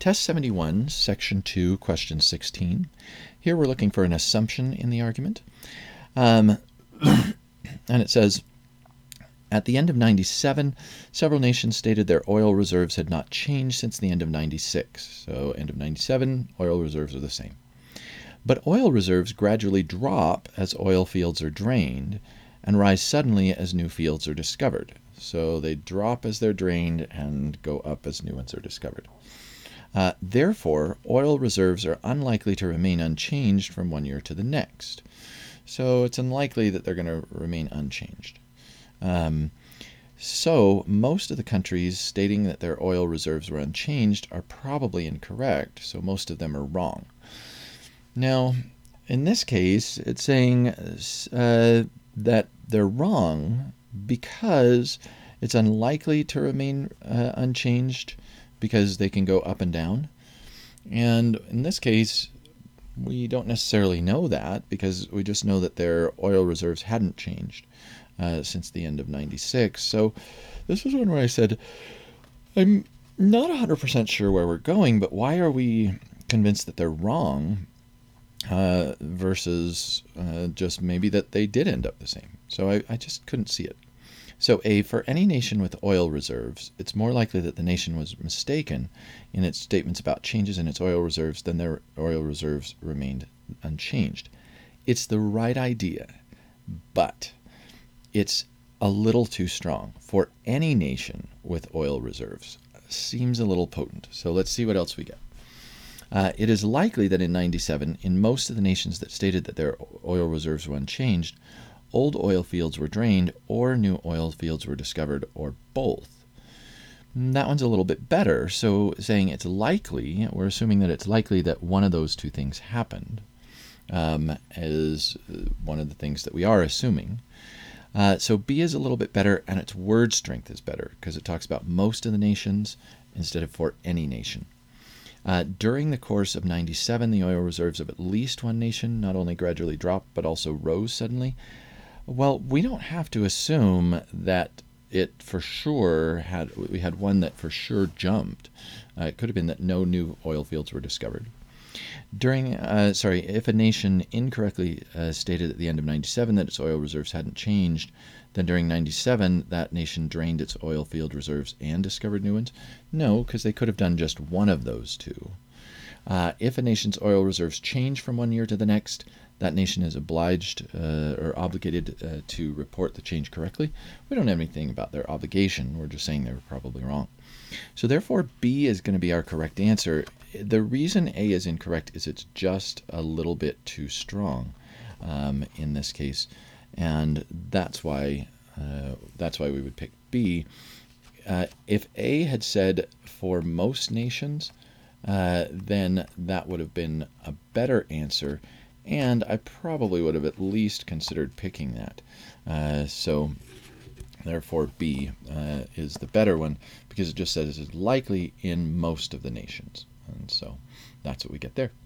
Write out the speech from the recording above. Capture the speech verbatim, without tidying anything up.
Test seventy-one, Section two, Question sixteen. Here we're looking for an assumption in the argument. Um, and it says, at the end of ninety-seven, several nations stated their oil reserves had not changed since the end of ninety-six. So end of ninety-seven, oil reserves are the same. But oil reserves gradually drop as oil fields are drained and rise suddenly as new fields are discovered. So they drop as they're drained and go up as new ones are discovered. Uh, therefore, oil reserves are unlikely to remain unchanged from one year to the next. So it's unlikely that they're going to remain unchanged. Um, so most of the countries stating that their oil reserves were unchanged are probably incorrect, so most of them are wrong. Now, in this case, it's saying uh, that they're wrong because it's unlikely to remain uh, unchanged because they can go up and down. And in this case, we don't necessarily know that because we just know that their oil reserves hadn't changed uh, since the end of ninety-six. So this was one where I said, I'm not one hundred percent sure where we're going, but why are we convinced that they're wrong uh, versus uh, just maybe that they did end up the same? So I, I just couldn't see it. So A, for any nation with oil reserves, it's more likely that the nation was mistaken in its statements about changes in its oil reserves than their oil reserves remained unchanged. It's the right idea, but it's a little too strong. For any nation with oil reserves, seems a little potent. So let's see what else we get. Uh, it is likely that in ninety-seven, in most of the nations that stated that their oil reserves were unchanged, old oil fields were drained or new oil fields were discovered, or both. That one's a little bit better. So saying it's likely, we're assuming that it's likely that one of those two things happened um, is one of the things that we are assuming. Uh, so B is a little bit better, and its word strength is better because it talks about most of the nations instead of for any nation. Uh, during the course of ninety-seven, the oil reserves of at least one nation not only gradually dropped but also rose suddenly. Well, we don't have to assume that it for sure had, we had one that for sure jumped. Uh, it could have been that no new oil fields were discovered. During, uh, sorry, if a nation incorrectly uh, stated at the end of ninety-seven that its oil reserves hadn't changed, then during ninety-seven that nation drained its oil field reserves and discovered new ones? No, because they could have done just one of those two. Uh, if a nation's oil reserves change from one year to the next, that nation is obliged uh, or obligated uh, to report the change correctly. We don't have anything about their obligation. We're just saying they were probably wrong. So therefore, B is going to be our correct answer. The reason A is incorrect is it's just a little bit too strong um, in this case, and that's why uh, that's why we would pick B. Uh, if A had said for most nations, uh, then that would have been a better answer, and I probably would have at least considered picking that. Uh, so therefore, B uh, is the better one because it just says it's likely in most of the nations. And so that's what we get there.